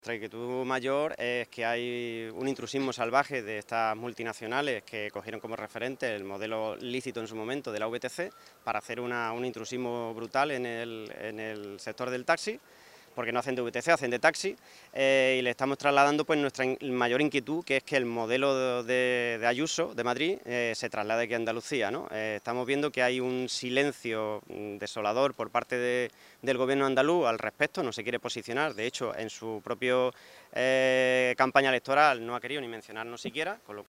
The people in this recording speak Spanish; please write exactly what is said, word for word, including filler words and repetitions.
Nuestra inquietud mayor es que hay un intrusismo salvaje de estas multinacionales que cogieron como referente el modelo lícito en su momento de la V T C para hacer una, un intrusismo brutal en el, en el sector del taxi, porque no hacen de V T C, hacen de taxi, eh, y le estamos trasladando pues nuestra in mayor inquietud, que es que el modelo de, de Ayuso, de Madrid, eh, se traslade aquí a Andalucía, ¿no? Eh, estamos viendo que hay un silencio desolador por parte de, del gobierno andaluz al respecto, no se quiere posicionar, de hecho, en su propia eh, campaña electoral no ha querido ni mencionarnos siquiera, con lo